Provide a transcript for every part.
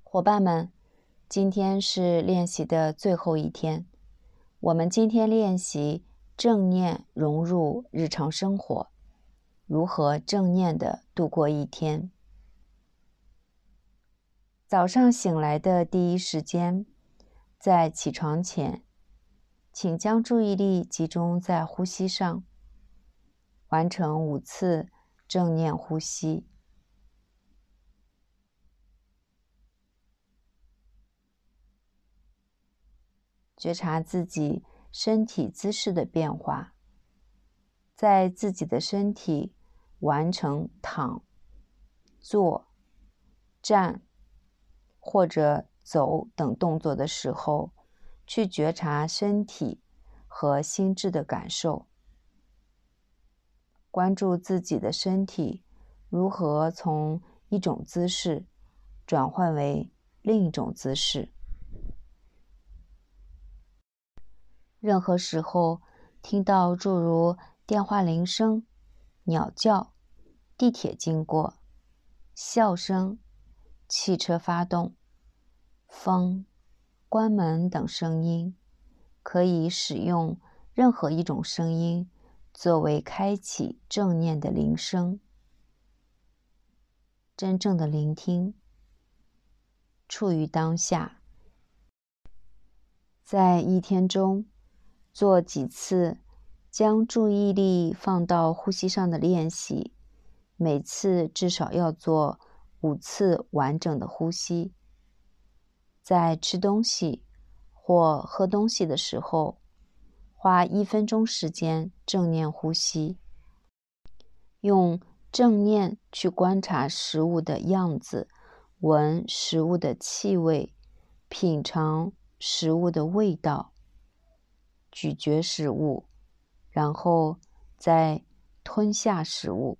伙伴们，今天是练习的最后一天。我们今天练习正念融入日常生活，如何正念地度过一天。早上醒来的第一时间，在起床前，请将注意力集中在呼吸上，完成5次正念呼吸。觉察自己身体姿势的变化，在自己的身体完成躺、坐、站或者走等动作的时候，去觉察身体和心智的感受，关注自己的身体如何从一种姿势转换为另一种姿势。任何时候听到诸如电话铃声、鸟叫、地铁经过、笑声、汽车发动、风、关门等声音，可以使用任何一种声音作为开启正念的铃声。真正的聆听，处于当下。在一天中做几次将注意力放到呼吸上的练习，每次至少要做5次完整的呼吸。在吃东西或喝东西的时候，花1分钟时间正念呼吸，用正念去观察食物的样子，闻食物的气味，品尝食物的味道，咀嚼食物，然后再吞下食物。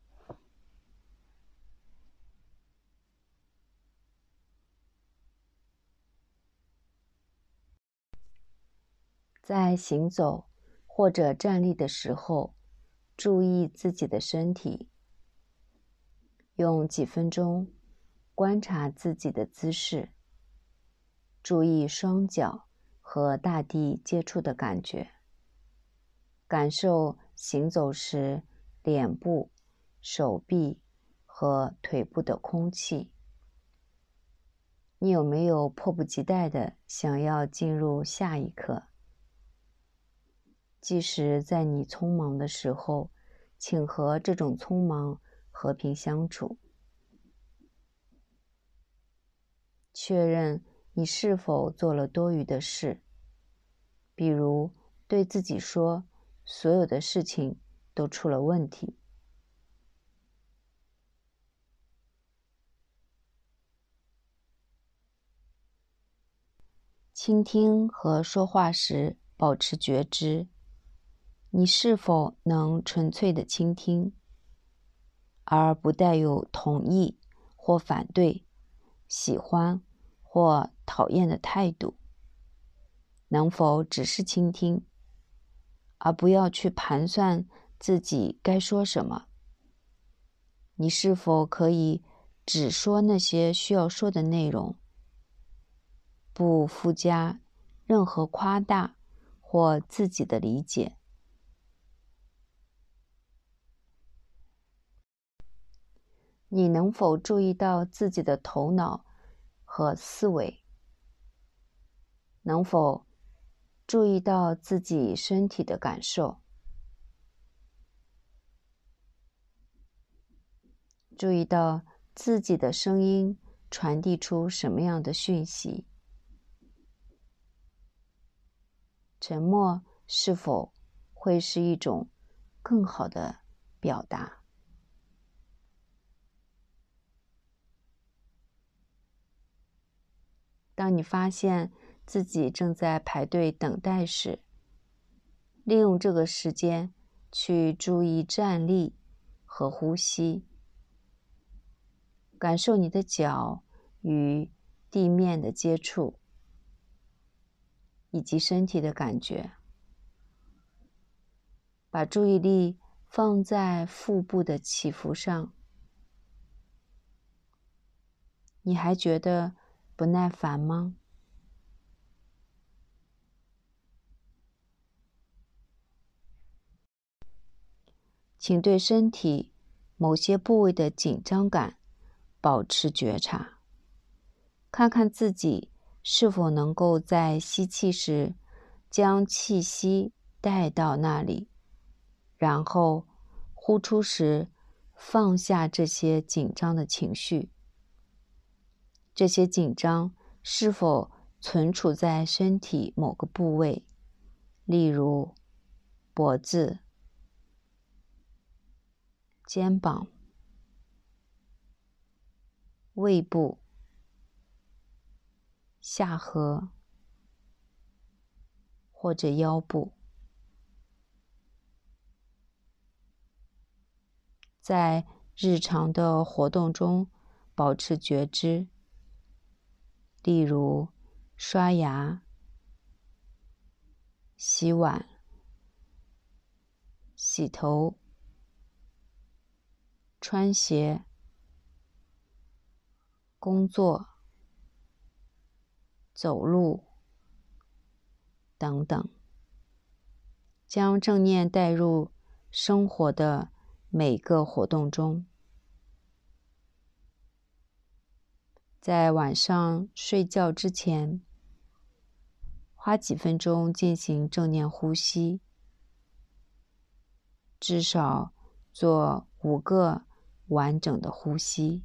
在行走或者站立的时候，注意自己的身体，用几分钟观察自己的姿势，注意双脚和大地接触的感觉，感受行走时脸部、手臂和腿部的空气。你有没有迫不及待地想要进入下一刻？即使在你匆忙的时候，请和这种匆忙和平相处。确认你是否做了多余的事，比如对自己说所有的事情都出了问题。倾听和说话时保持觉知，你是否能纯粹的倾听，而不带有同意或反对、喜欢或讨厌的态度？能否只是倾听，而不要去盘算自己该说什么？你是否可以只说那些需要说的内容，不附加任何夸大或自己的理解？你能否注意到自己的头脑和思维？能否注意到自己身体的感受？注意到自己的声音传递出什么样的讯息？沉默是否会是一种更好的表达？当你发现自己正在排队等待时，利用这个时间去注意站立和呼吸，感受你的脚与地面的接触，以及身体的感觉。把注意力放在腹部的起伏上。你还觉得不耐烦吗？请对身体某些部位的紧张感保持觉察，看看自己是否能够在吸气时将气息带到那里，然后呼出时放下这些紧张的情绪。这些紧张是否存储在身体某个部位，例如脖子、肩膀、胃部、下颌或者腰部。在日常的活动中保持觉知，例如刷牙、洗碗、洗头、穿鞋、工作、走路等等，将正念带入生活的每个活动中。在晚上睡觉之前，花几分钟进行正念呼吸，至少做5个完整的呼吸。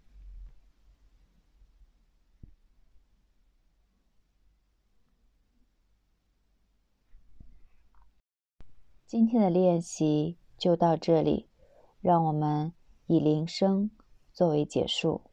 今天的练习就到这里，让我们以铃声作为结束。